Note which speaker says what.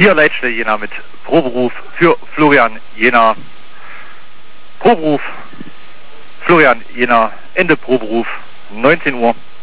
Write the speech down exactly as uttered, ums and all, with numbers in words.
Speaker 1: Hier Leitstelle Jena mit Proberuf für Florian Jena. Proberuf Florian Jena, Ende Proberuf, neunzehn Uhr.